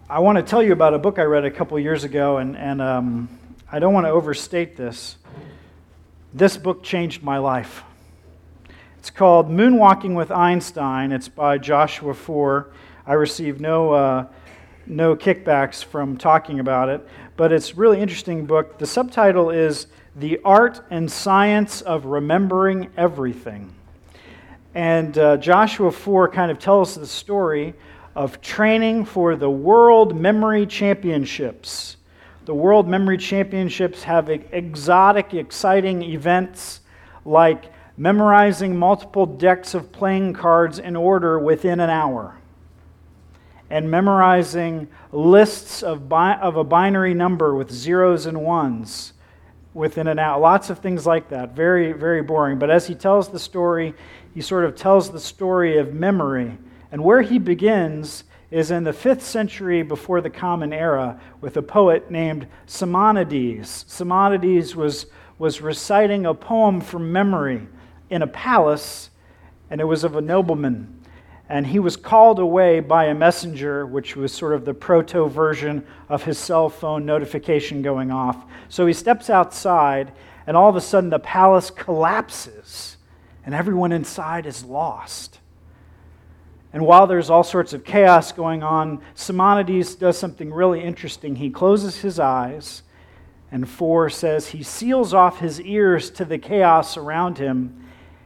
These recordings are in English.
I want to tell you about a book I read a couple years ago, and I don't want to overstate this. This book changed my life. It's called Moonwalking with Einstein. It's by Joshua Foer. I received no kickbacks from talking about it, but it's a really interesting book. The subtitle is The Art and Science of Remembering Everything. And Joshua Foer kind of tells the story of training for the World Memory Championships. The World Memory Championships have exotic, exciting events like memorizing multiple decks of playing cards in order within an hour, and memorizing lists of a binary number with zeros and ones within an hour. Lots of things like that. Very, very boring. But as he tells the story, he sort of tells the story of memory. And where he begins is in the 5th century before the Common Era with a poet named Simonides. Simonides was reciting a poem from memory in a palace, and it was of a nobleman. And he was called away by a messenger, which was sort of the proto-version of his cell phone notification going off. So he steps outside, and all of a sudden the palace collapses, and everyone inside is lost. And while there's all sorts of chaos going on, Simonides does something really interesting. He closes his eyes, and Foer says he seals off his ears to the chaos around him.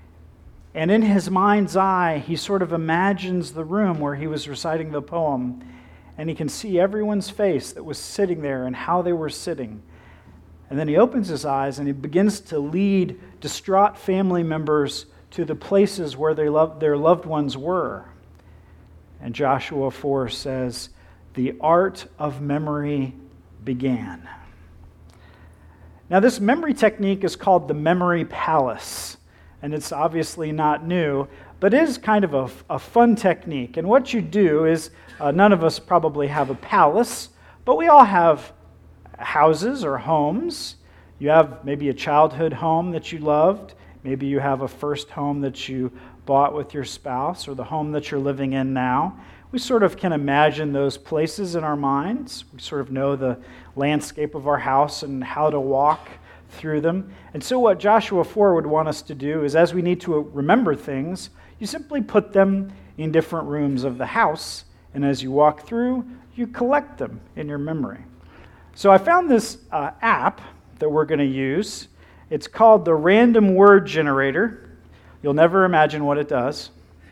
And in his mind's eye, he sort of imagines the room where he was reciting the poem, and he can see everyone's face that was sitting there and how they were sitting. And then he opens his eyes and he begins to lead distraught family members to the places where their loved ones were. And Joshua Foer says, the art of memory began. Now, this memory technique is called the memory palace, and it's obviously not new, but it is kind of a fun technique. And what you do is, none of us probably have a palace, but we all have houses or homes. You have maybe a childhood home that you loved. Maybe you have a first home that you bought with your spouse, or the home that you're living in now. We sort of can imagine those places in our minds. We sort of know the landscape of our house and how to walk through them. And so what Joshua Foer would want us to do is, as we need to remember things, you simply put them in different rooms of the house, and as you walk through, you collect them in your memory. So I found this app that we're going to use. It's called the Random Word Generator. You'll never imagine what it does.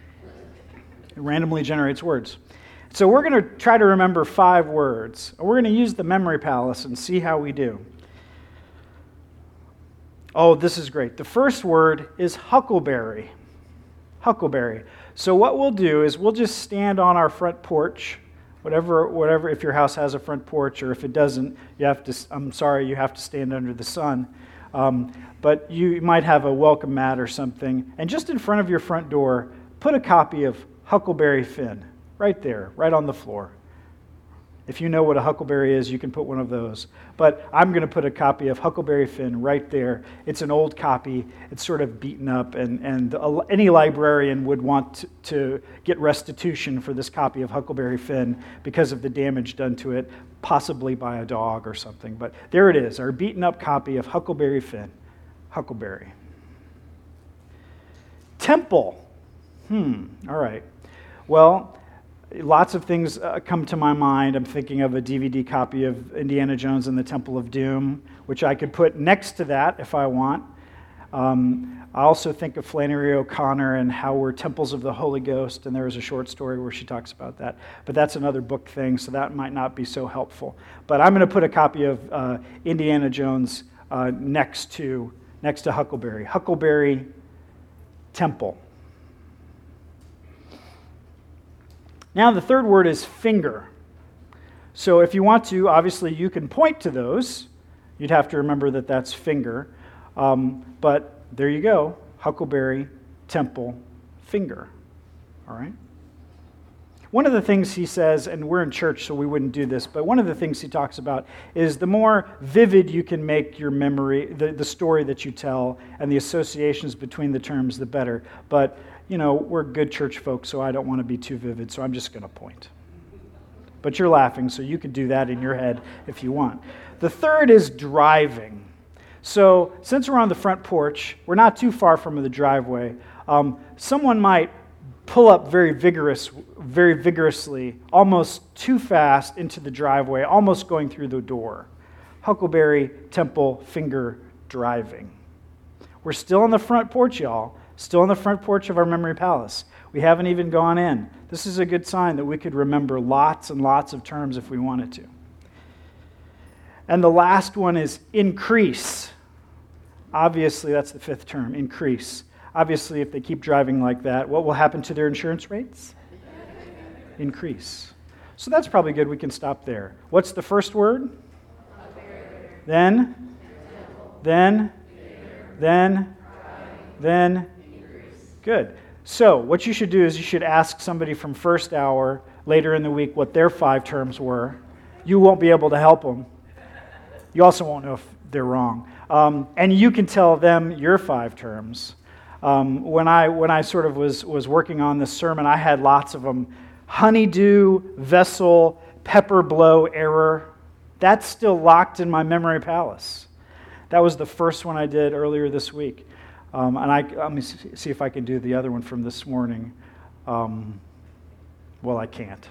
It randomly generates words. So we're going to try to remember 5 words. We're going to use the memory palace and see how we do. Oh, this is great. The first word is huckleberry. Huckleberry. So what we'll do is we'll just stand on our front porch, whatever. If your house has a front porch, or if it doesn't, you have to stand under the sun. But you might have a welcome mat or something, and just in front of your front door, put a copy of Huckleberry Finn right there, right on the floor. If you know what a huckleberry is, you can put one of those. But I'm going to put a copy of Huckleberry Finn right there. It's an old copy. It's sort of beaten up, and any librarian would want to get restitution for this copy of Huckleberry Finn because of the damage done to it, possibly by a dog or something. But there it is, our beaten up copy of Huckleberry Finn. Huckleberry. Temple. All right. Well, lots of things come to my mind. I'm thinking of a DVD copy of Indiana Jones and the Temple of Doom, which I could put next to that if I want. I also think of Flannery O'Connor and how we're temples of the Holy Ghost, and there is a short story where she talks about that. But that's another book thing, so that might not be so helpful. But I'm going to put a copy of Indiana Jones next to Huckleberry. Huckleberry Temple. Now the third word is finger. So if you want to, obviously you can point to those. You'd have to remember that that's finger. But there you go. Huckleberry, temple, finger. All right? One of the things he says, and we're in church so we wouldn't do this, but one of the things he talks about is the more vivid you can make your memory, the story that you tell, and the associations between the terms, the better. But, we're good church folks, so I don't want to be too vivid, so I'm just going to point. but you're laughing, so you can do that in your head if you want. The third is driving. So since we're on the front porch, we're not too far from the driveway. Someone might pull up very vigorously, almost too fast into the driveway, almost going through the door. Huckleberry Temple finger driving. We're still on the front porch, y'all. Still on the front porch of our memory palace. We haven't even gone in. This is a good sign that we could remember lots and lots of terms if we wanted to. And the last one is increase. Obviously, that's the fifth term, increase. Obviously, if they keep driving like that, what will happen to their insurance rates? Increase. So that's probably good. We can stop there. What's the first word? Then. Good. So what you should do is you should ask somebody from first hour later in the week what their 5 terms were. You won't be able to help them. You also won't know if they're wrong. And you can tell them your 5 terms. When I sort of was working on this sermon, I had lots of them. Honeydew, vessel, pepper blow, error. That's still locked in my memory palace. That was the first one I did earlier this week. Let me see if I can do the other one from this morning. Well, I can't.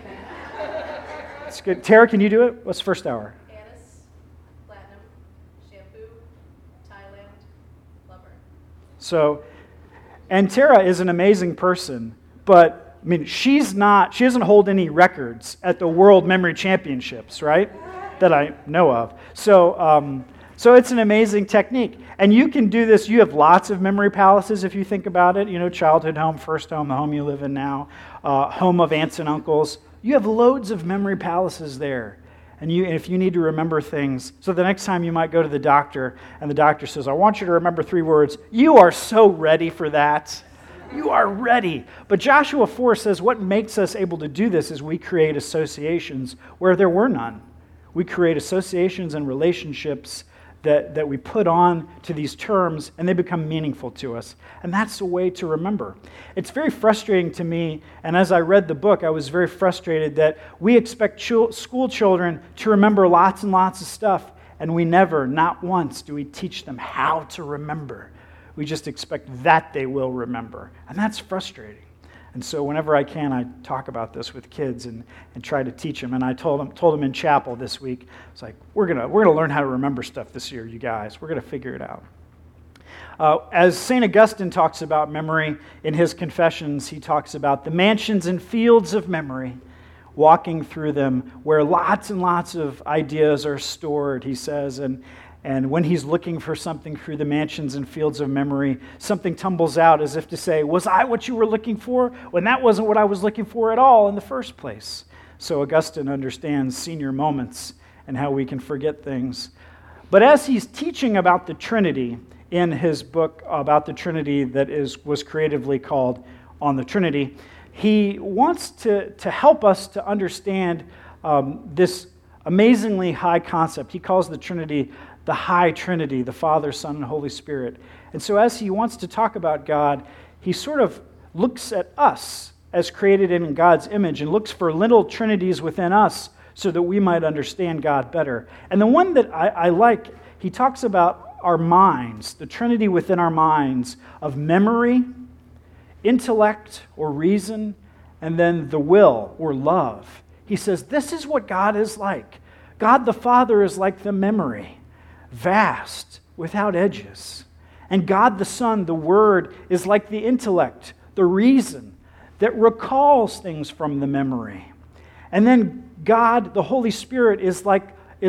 It's good. Tara, can you do it? What's first hour? Anise, platinum, shampoo, Thailand, lover. So, and Tara is an amazing person, but I mean, she doesn't hold any records at the World Memory Championships, right? That I know of. So it's an amazing technique. And you can do this. You have lots of memory palaces if you think about it. You know, childhood home, first home, the home you live in now, home of aunts and uncles. You have loads of memory palaces there. And if you need to remember things, so the next time you might go to the doctor and the doctor says, I want you to remember 3 words, you are so ready for that. You are ready. But Joshua 4 says what makes us able to do this is we create associations where there were none. We create associations and relationships that we put on to these terms, and they become meaningful to us. And that's the way to remember. It's very frustrating to me, and as I read the book, I was very frustrated that we expect school children to remember lots and lots of stuff, and we never, not once, do we teach them how to remember. We just expect that they will remember, and that's frustrating. And so whenever I can, I talk about this with kids and try to teach them. And I told them in chapel this week, it's like, we're gonna learn how to remember stuff this year, you guys. We're going to figure it out. As St. Augustine talks about memory in his Confessions, he talks about the mansions and fields of memory, walking through them where lots and lots of ideas are stored, he says. And when he's looking for something through the mansions and fields of memory, something tumbles out as if to say, was I what you were looking for? When that wasn't what I was looking for at all in the first place. So Augustine understands senior moments and how we can forget things. But as he's teaching about the Trinity in his book about the Trinity that was creatively called On the Trinity, he wants to help us to understand this amazingly high concept. He calls the Trinity the High Trinity, the Father, Son, and Holy Spirit. And so as he wants to talk about God, he sort of looks at us as created in God's image and looks for little trinities within us so that we might understand God better. And the one that I like, he talks about our minds, the Trinity within our minds of memory, intellect or reason, and then the will or love. He says, this is what God is like. God the Father is like the memory, vast, without edges. And God the Son, the Word, is like the intellect, the reason that recalls things from the memory. And then God, the Holy Spirit, is like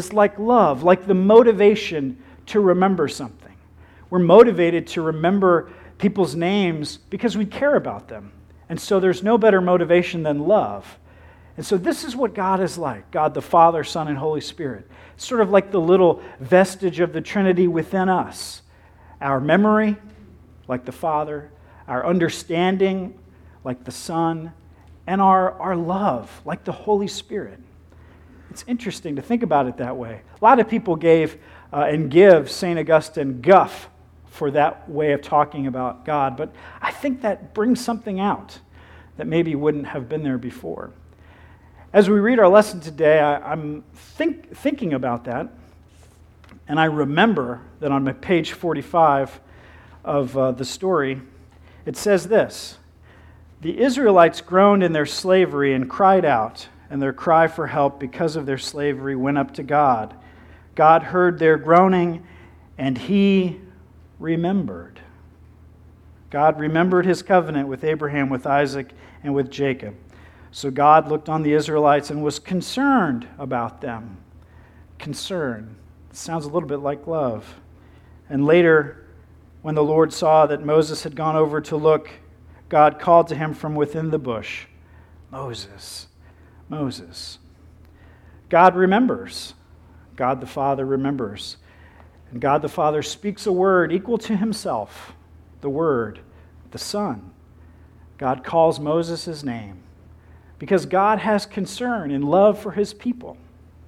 love, like the motivation to remember something. We're motivated to remember people's names because we care about them. And so there's no better motivation than love. And so this is what God is like, God the Father, Son, and Holy Spirit. It's sort of like the little vestige of the Trinity within us. Our memory, like the Father, our understanding, like the Son, and our love, like the Holy Spirit. It's interesting to think about it that way. A lot of people gave and give St. Augustine guff for that way of talking about God, but I think that brings something out that maybe wouldn't have been there before. As we read our lesson today, I'm thinking about that, and I remember that on page 45 of the story, it says this: "The Israelites groaned in their slavery and cried out, and their cry for help because of their slavery went up to God. God heard their groaning, and He remembered." God remembered His covenant with Abraham, with Isaac, and with Jacob. So God looked on the Israelites and was concerned about them. Concern. It sounds a little bit like love. And later, when the Lord saw that Moses had gone over to look, God called to him from within the bush, "Moses, Moses." God remembers. God the Father remembers. And God the Father speaks a word equal to Himself, the Word, the Son. God calls Moses His name because God has concern and love for His people.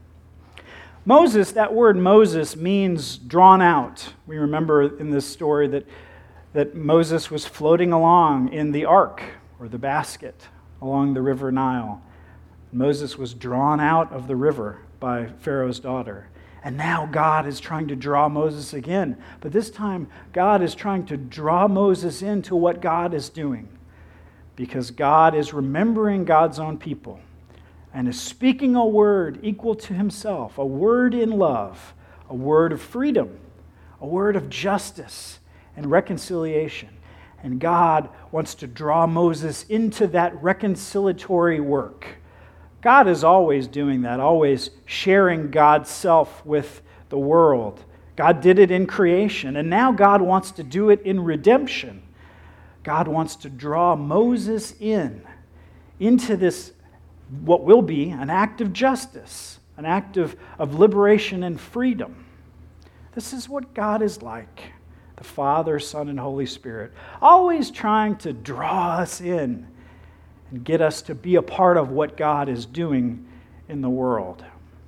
Moses, that word Moses, means drawn out. We remember in this story that Moses was floating along in the ark, or the basket, along the river Nile. Moses was drawn out of the river by Pharaoh's daughter. And now God is trying to draw Moses again. But this time, God is trying to draw Moses into what God is doing, because God is remembering God's own people and is speaking a word equal to Himself, a word in love, a word of freedom, a word of justice and reconciliation. And God wants to draw Moses into that reconciliatory work. God is always doing that, always sharing God's self with the world. God did it in creation, and now God wants to do it in redemption. God wants to draw Moses into this, what will be an act of justice, an act of liberation and freedom. This is what God is like, the Father, Son, and Holy Spirit, always trying to draw us in and get us to be a part of what God is doing in the world.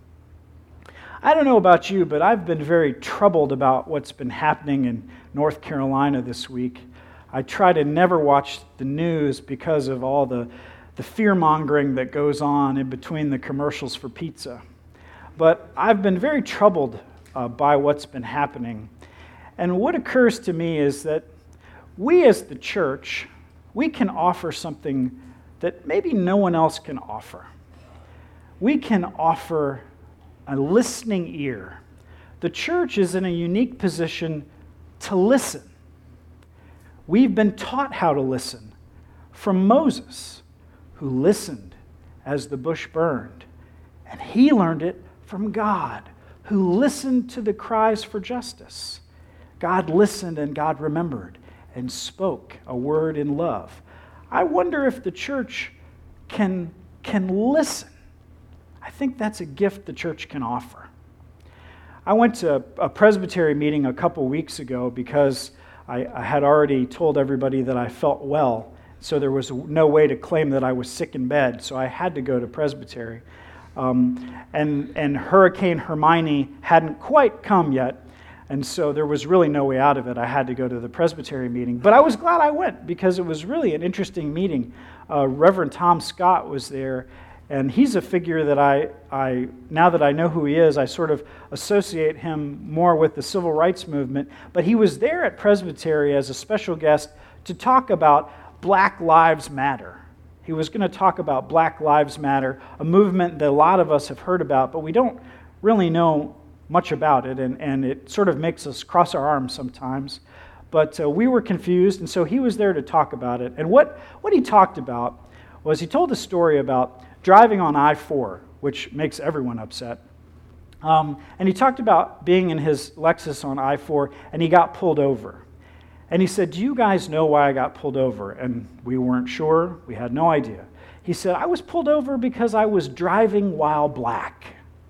I don't know about you, but I've been very troubled about what's been happening in North Carolina this week. I try to never watch the news because of all the fear-mongering that goes on in between the commercials for pizza. But I've been very troubled by what's been happening. And what occurs to me is that we as the church, we can offer something that maybe no one else can offer. We can offer a listening ear. The church is in a unique position to listen. We've been taught how to listen from Moses, who listened as the bush burned. And he learned it from God, who listened to the cries for justice. God listened and God remembered and spoke a word in love. I wonder if the church can listen. I think that's a gift the church can offer. I went to a presbytery meeting a couple weeks ago because I had already told everybody that I felt well, so there was no way to claim that I was sick in bed, so I had to go to presbytery. And Hurricane Hermione hadn't quite come yet, and so there was really no way out of it. I had to go to the presbytery meeting. But I was glad I went because it was really an interesting meeting. Reverend Tom Scott was there, and he's a figure that I now that I know who he is, I sort of associate him more with the civil rights movement. But he was there at presbytery as a special guest to talk about Black Lives Matter. He was going to talk about Black Lives Matter, a movement that a lot of us have heard about, but we don't really know much about it, and it sort of makes us cross our arms sometimes. But we were confused, and so he was there to talk about it. And what he talked about was he told a story about driving on I-4, which makes everyone upset. And he talked about being in his Lexus on I-4, and he got pulled over. And he said, "Do you guys know why I got pulled over?" And we weren't sure. We had no idea. He said, "I was pulled over because I was driving while black."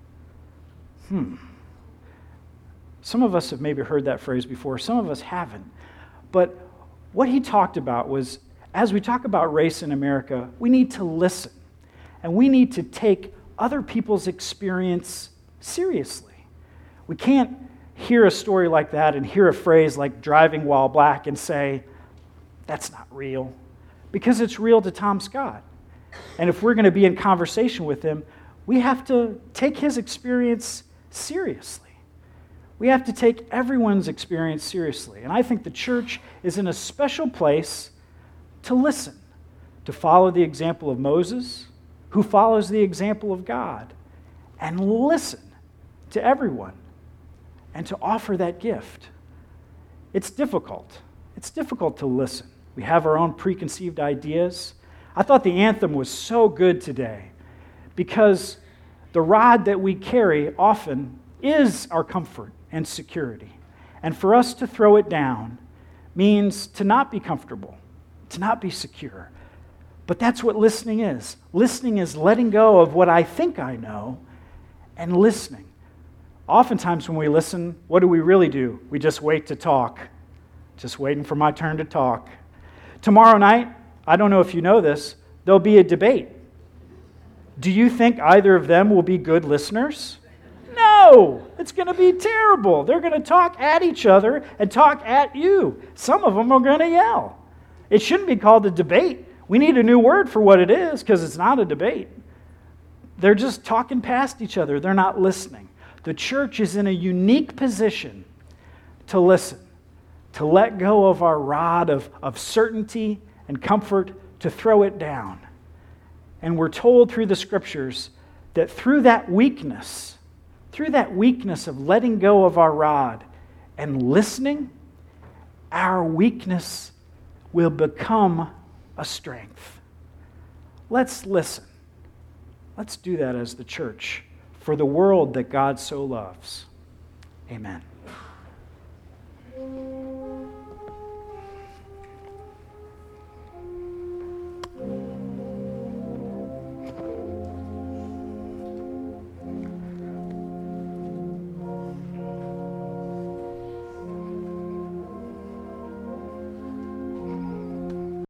Some of us have maybe heard that phrase before. Some of us haven't. But what he talked about was, as we talk about race in America, we need to listen. And we need to take other people's experience seriously. We can't hear a story like that and hear a phrase like driving while black and say, that's not real. Because it's real to Tom Scott. And if we're going to be in conversation with him, we have to take his experience seriously. We have to take everyone's experience seriously. And I think the church is in a special place to listen, to follow the example of Moses, who follows the example of God, and listen to everyone and to offer that gift. It's difficult. It's difficult to listen. We have our own preconceived ideas. I thought the anthem was so good today because the rod that we carry often is our comfort and security. And for us to throw it down means to not be comfortable, to not be secure. But that's what listening is. Listening is letting go of what I think I know and listening. Oftentimes when we listen, what do we really do? We just wait to talk. Just waiting for my turn to talk. Tomorrow night, I don't know if you know this, there'll be a debate. Do you think either of them will be good listeners? No, it's going to be terrible. They're going to talk at each other and talk at you. Some of them are going to yell. It shouldn't be called a debate. We need a new word for what it is because it's not a debate. They're just talking past each other. They're not listening. The church is in a unique position to listen, to let go of our rod of certainty and comfort, to throw it down. And we're told through the scriptures that through that weakness of letting go of our rod and listening, our weakness will become a strength. Let's listen. Let's do that as the church for the world that God so loves. Amen.